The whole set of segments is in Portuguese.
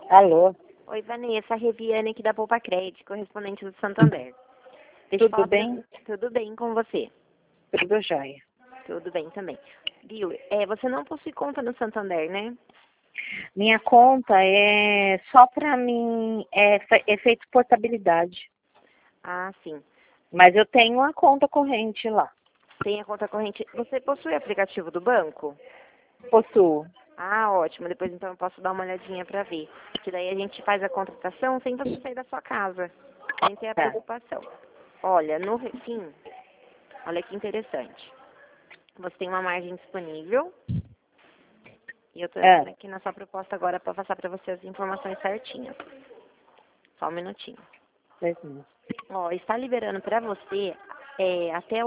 Alô, Oi, Vanessa, Reviane aqui da Poupa Crédito, correspondente do Santander. Deixa eu tudo falar bem? Tudo bem com você? Tudo jóia. Tudo bem também. Viu, você não possui conta no Santander, né? Minha conta é só para mim, efeito portabilidade. Ah, sim. Mas eu tenho uma conta corrente lá. Tem a conta corrente. Você possui aplicativo do banco? Possuo. Ah, ótimo. Depois então eu posso dar uma olhadinha para ver. Que daí a gente faz a contratação sem você sair da sua casa, sem ter a Tá. preocupação. Olha, no Refim, olha que interessante. Você tem uma margem disponível. E eu tô entrando aqui na sua proposta agora para passar para você as informações certinhas. Só um minutinho. Ó, está liberando para você até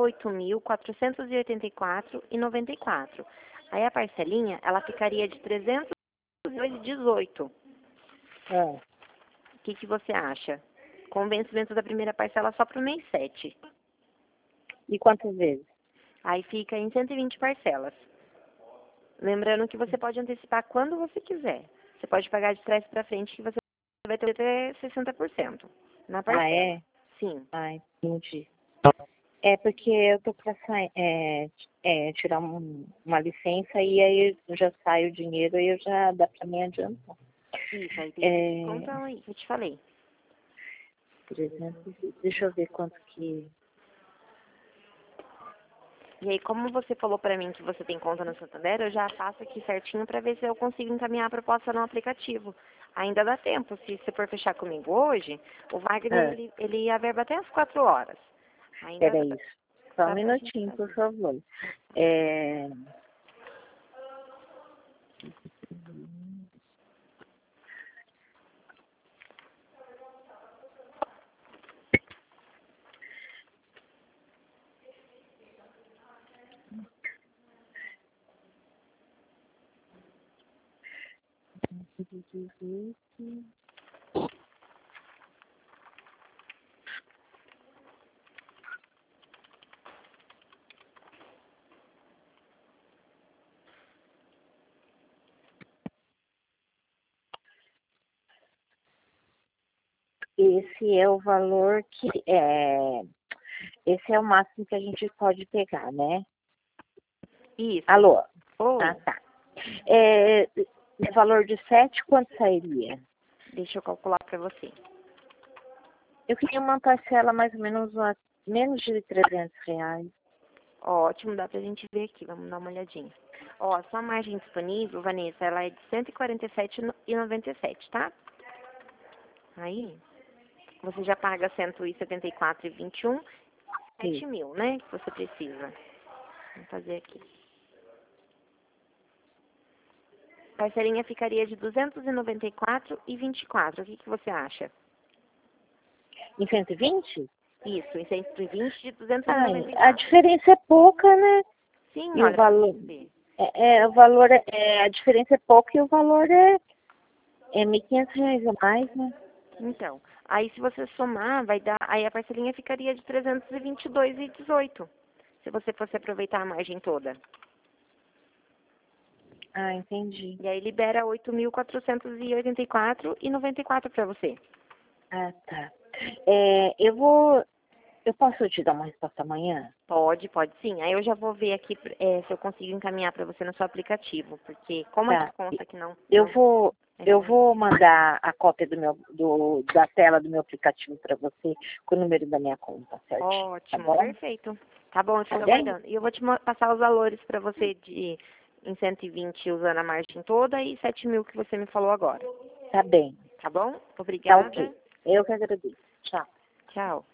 8.484,94. Aí a parcelinha, ela ficaria de 318. O que você acha? Com o vencimento da primeira parcela só para o mês 7. E quantas vezes? Aí fica em 120 parcelas. Lembrando que você pode antecipar quando você quiser. Você pode pagar de trás para frente que você vai ter até 60% na parcela. Ah, é? Sim. Ah, entendi. É porque eu tô para tirar uma licença e aí eu já saio o dinheiro e eu já dá para me adiantar. Isso, aí tem conta aí, que eu te falei. 300, deixa eu ver quanto que... E aí, como você falou pra mim que você tem conta no Santander, eu já faço aqui certinho pra ver se eu consigo encaminhar a proposta no aplicativo. Ainda dá tempo. Se você for fechar comigo hoje, o Wagner, ele averba até às 4 horas. Ainda Peraí, só um dá pra gente minutinho, por fazer. favor. Esse é o valor esse é o máximo que a gente pode pegar, né? Isso. Alô? Oi. Ah, tá. No valor de 7, quanto sairia? Deixa eu calcular pra você. Eu queria uma parcela mais ou menos menos de R$ 300. Ótimo, dá pra gente ver aqui. Vamos dar uma olhadinha. Ó, a sua margem disponível, Vanessa, ela é de R$ 147,97, tá? Aí, você já paga R$ 174,21, 7 mil, né? Que você precisa. Vamos fazer aqui. A parcelinha ficaria de R$ 294,24. O que você acha? Em 120? Isso, em 120 de A 294. diferença é pouca, né? Sim, E o olha, valor, você. o valor a diferença é pouca e o valor é R$ 1.500 a mais, né? Então, aí se você somar, vai dar, aí a parcelinha ficaria de 322,18. Se você fosse aproveitar a margem toda. Ah, entendi. E aí libera 8.484,94 para você. Ah, tá. Eu posso te dar uma resposta amanhã? Pode sim. Aí eu já vou ver aqui se eu consigo encaminhar para você no seu aplicativo, porque como a Tá. gente conta que não... Eu vou mandar a cópia da tela do meu aplicativo para você com o número da minha conta, certo? Ótimo, Tá bom? perfeito. Tá bom, eu Tá fico bem? aguardando. E eu vou te passar os valores para você em 120 usando a margem toda e 7 mil que você me falou agora. Tá bem. Tá bom? Tá Obrigada. ok. Eu que agradeço. Tchau. Tchau.